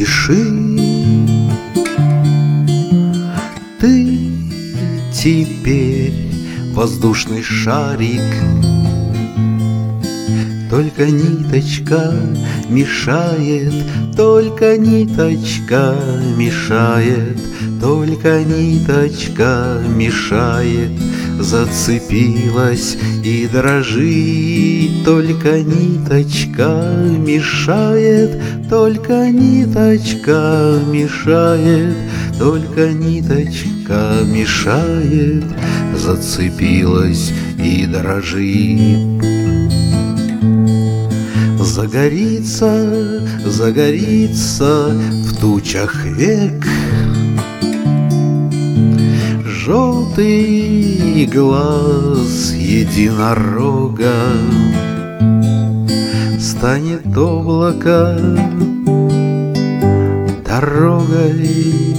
Спеши ты теперь, воздушный шарик, только ниточка мешает, только ниточка мешает, только ниточка мешает. Зацепилась и дрожит, только ниточка мешает, только ниточка мешает, только ниточка мешает. Зацепилась и дрожит. Загорится, загорится в тучах век желтый глаз единорога. Станет облако дорогой,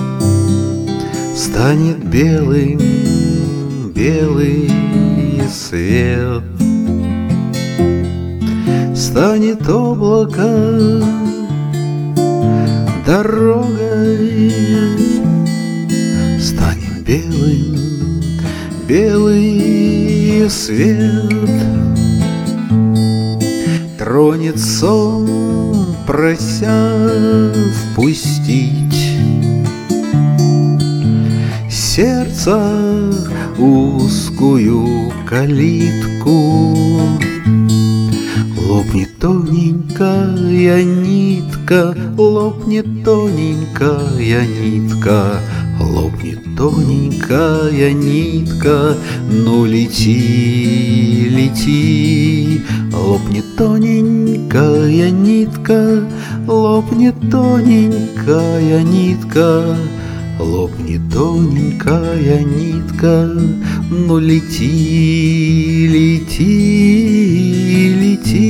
станет белым белый свет. Станет облако дорогой, станет белым белый свет. Тронет сон, прося впустить сердца узкую калитку. Лопнет тоненькая нитка, лопнет тоненькая нитка, лопнет тоненькая нитка. Ну лети, лети, лопнет тоненькая нитка, лопнет тоненькая нитка, лопнет тоненькая нитка. Ну лети, лети, лети.